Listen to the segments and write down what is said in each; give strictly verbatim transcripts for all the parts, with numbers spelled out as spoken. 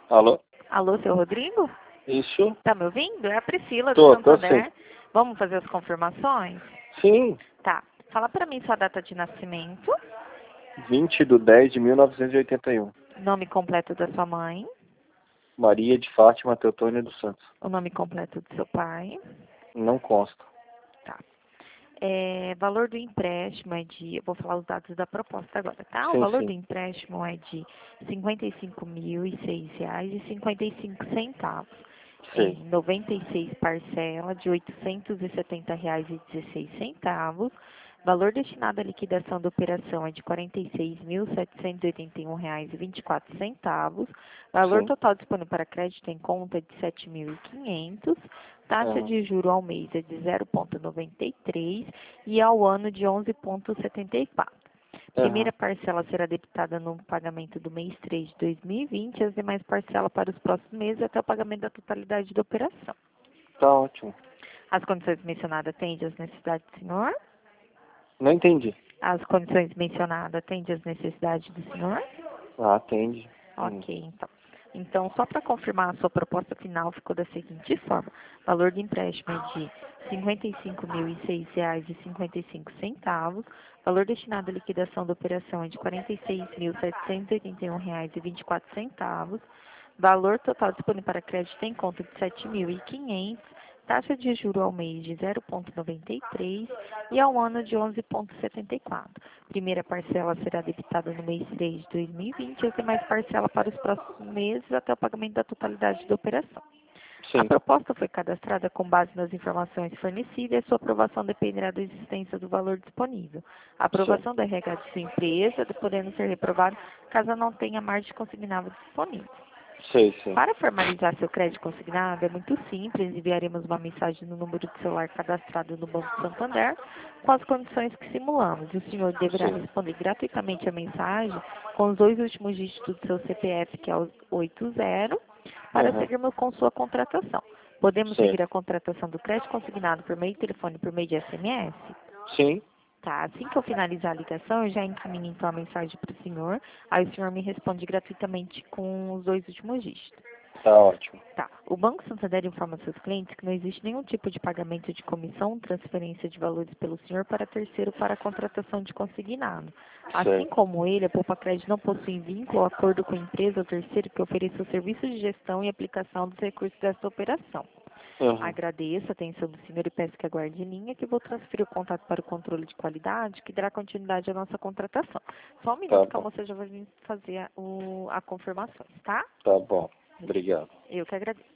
Alô? Alô, seu Rodrigo? Isso? Tá me ouvindo? É a Priscila do Tô, tô Santander. sim. Vamos fazer as confirmações? Sim. Tá. Fala pra mim sua data de nascimento, vinte de dez de mil novecentos e oitenta e um. nome completo da sua mãe, Maria de Fátima Teotônio dos Santos. o nome completo do seu pai. Não consta. Tá. É, valor do empréstimo é de... Eu vou falar os dados da proposta agora, tá? O Sim, valor do sim. empréstimo é de cinquenta e cinco mil e seis reais e cinquenta e cinco centavos. Em Sei. noventa e seis parcelas de oitocentos e setenta reais e dezesseis centavos. Valor destinado à liquidação da operação é de quarenta e seis mil setecentos e oitenta e um reais e vinte e quatro centavos. Valor Sim. total disponível para crédito em conta é de sete mil e quinhentos. Taxa Aham. de juro ao mês é de zero vírgula noventa e três e ao ano de onze vírgula setenta e quatro. Primeira Aham. parcela será debitada no pagamento do mês três de dois mil e vinte e as demais parcelas para os próximos meses até o pagamento da totalidade da operação. Tá ótimo. As condições mencionadas atendem às necessidades do senhor? Não entendi. As condições mencionadas atendem às necessidades do senhor? Ah, atende. Hum. Ok, então. Então, só para confirmar, a sua proposta final ficou da seguinte forma. Valor de empréstimo é de cinquenta e cinco mil e seis reais e cinquenta e cinco centavos. Valor destinado à liquidação da operação é de quarenta e seis mil setecentos e oitenta e um reais e vinte e quatro centavos. Valor total disponível para crédito em conta de sete mil e quinhentos. Taxa de juro ao mês de zero vírgula noventa e três e ao ano de onze vírgula setenta e quatro. Primeira parcela será debitada no mês três de dois mil e vinte e as demais parcelas para os próximos meses até o pagamento da totalidade da operação. A Sim. proposta foi cadastrada com base nas informações fornecidas e sua aprovação dependerá da existência do valor disponível. A Sim. aprovação da R H de sua empresa, podendo ser reprovada caso não tenha margem consignável disponível. Sei, sim. Para formalizar seu crédito consignado, é muito simples, enviaremos uma mensagem no número de celular cadastrado no Banco Santander com as condições que simulamos. O senhor deverá Sim. responder gratuitamente a mensagem com os dois últimos dígitos do seu C P F, que é o oito zero, para Aham. seguirmos com sua contratação. Podemos seguir Certo. a contratação do crédito consignado por meio de telefone, por meio de S M S? Sim. Tá, assim que eu finalizar a ligação, eu já encaminho então a mensagem para o senhor, aí o senhor me responde gratuitamente com os dois últimos dígitos. Tá ótimo. Tá. O Banco Santander informa seus clientes que não existe nenhum tipo de pagamento de comissão, transferência de valores pelo senhor para terceiro para a contratação de consignado. Assim Certo. como ele, a Poupa Crédito não possui vínculo ou acordo com a empresa ou terceiro que ofereça o serviço de gestão e aplicação dos recursos dessa operação. Aham. Agradeço a atenção do senhor e peço que aguarde em linha que vou transferir o contato para o controle de qualidade que dará continuidade à nossa contratação. Só um Tá minuto que a bom. moça já vai vir fazer a, o, a confirmação, tá? Tá bom. Obrigado. Eu que agradeço.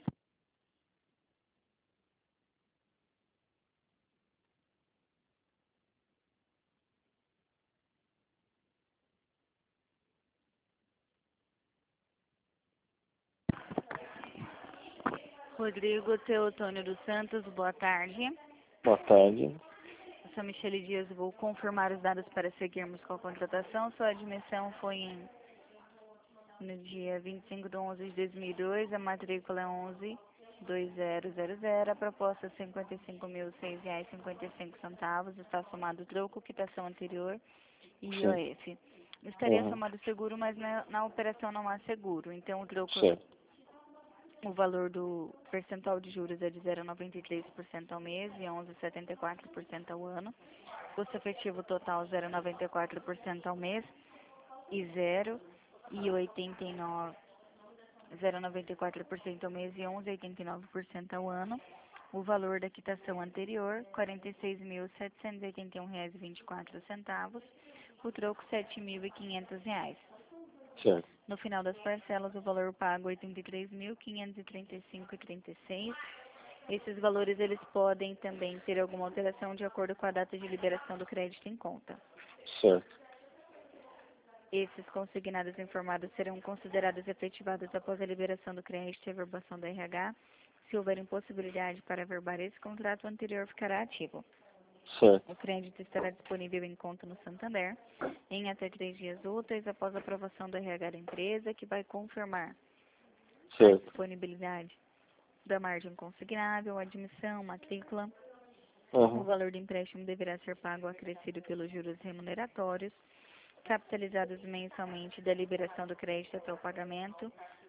Rodrigo Teotônio dos Santos, boa tarde. Boa tarde. Eu sou Michele Dias, vou confirmar os dados para seguirmos com a contratação. Sua admissão foi em, no dia vinte e cinco de onze de dois mil e dois, a matrícula é onze dois zero zero zero, a proposta é cinquenta e cinco mil seis reais e cinquenta e cinco centavos, está somado troco, quitação anterior e I O Sim. F. Estaria Aham. somado seguro, mas na, na operação não há seguro, então o troco. Certo. O valor do percentual de juros é de zero vírgula noventa e três por cento ao mês e onze vírgula setenta e quatro por cento ao ano. Custo efetivo total zero vírgula noventa e quatro por cento ao mês e zero vírgula oitenta e nove zero vírgula noventa e quatro por cento ao mês e onze vírgula oitenta e nove por cento ao ano. O valor da quitação anterior, quarenta e seis mil setecentos e oitenta e um reais e vinte e quatro centavos. O troco, sete mil e quinhentos reais. Certo. No final das parcelas, o valor pago é oitenta e três mil quinhentos e trinta e cinco reais e trinta e seis centavos. Esses valores eles podem também ter alguma alteração de acordo com a data de liberação do crédito em conta. Certo. Esses consignados informados serão considerados efetivados após a liberação do crédito e a averbação da R H. Se houver impossibilidade para averbar esse contrato, o anterior ficará ativo. Certo. O crédito estará disponível em conta no Santander em até três dias úteis após a aprovação do R H da empresa, que vai confirmar a Certo. disponibilidade da margem consignável, admissão, matrícula. O Aham. valor do empréstimo deverá ser pago acrescido pelos juros remuneratórios, capitalizados mensalmente da liberação do crédito até o pagamento,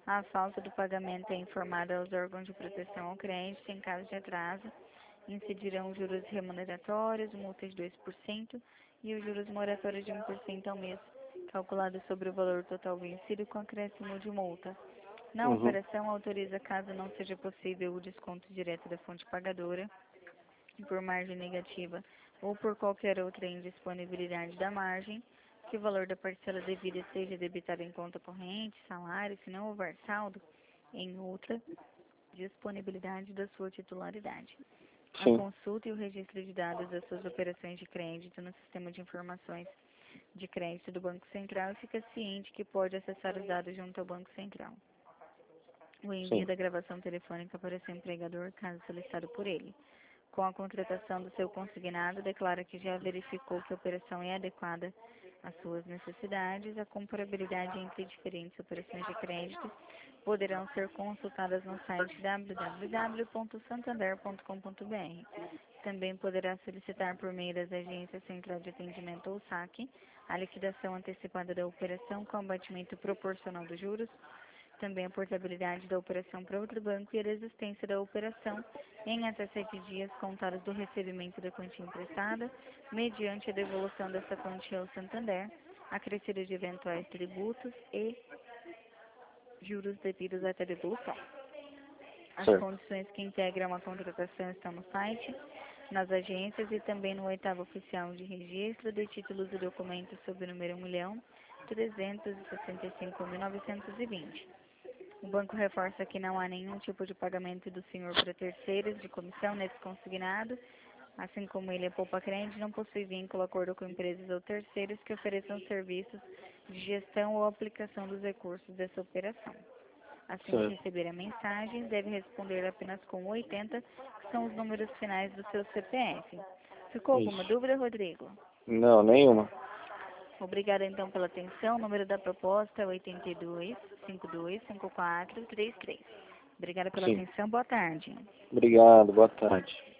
A falta do pagamento é informada aos órgãos de proteção ao crédito. Em caso de atraso, incidirão juros remuneratórios, multas de dois por cento e os juros moratórios de um por cento ao mês, calculado sobre o valor total vencido com acréscimo de multa. Na Uhum. operação, autoriza, caso não seja possível o desconto direto da fonte pagadora, por margem negativa ou por qualquer outra indisponibilidade da margem, que o valor da parcela devida seja debitado em conta corrente, salário, se não houver saldo, em outra disponibilidade da sua titularidade. A Sim. consulta e o registro de dados das suas operações de crédito no sistema de informações de crédito do Banco Central e fica ciente que pode acessar os dados junto ao Banco Central. O envio Sim. da gravação telefônica para o seu empregador, caso solicitado por ele. Com a contratação do seu consignado, declara que já verificou que a operação é adequada às suas necessidades. A comparabilidade entre diferentes operações de crédito poderão ser consultadas no site w w w ponto santander ponto com ponto b r. Também poderá solicitar por meio das agências Central de Atendimento ou SAC a liquidação antecipada da operação com abatimento proporcional dos juros, também a portabilidade da operação para outro banco e a desistência da operação em até sete dias contados do recebimento da quantia emprestada, mediante a devolução dessa quantia ao Santander, acrescido de eventuais tributos e juros devidos até devolução. As Certo. condições que integram a contratação estão no site, nas agências e também no oitavo oficial de registro de títulos e documentos sob o número um milhão trezentos e sessenta e cinco mil novecentos e vinte. O banco reforça que não há nenhum tipo de pagamento do senhor para terceiros de comissão nesse consignado, assim como ele é poupa-crente, não possui vínculo, acordo com empresas ou terceiros que ofereçam serviços de gestão ou aplicação dos recursos dessa operação. Assim que Certo. receber a mensagem, deve responder apenas com oitenta, que são os números finais do seu C P F. Ficou alguma Isso. dúvida, Rodrigo? Não, nenhuma. Obrigada então pela atenção. O número da proposta é oito dois, cinco dois cinco quatro, três três. Obrigada pela Sim. atenção. Boa tarde. Obrigado, boa tarde.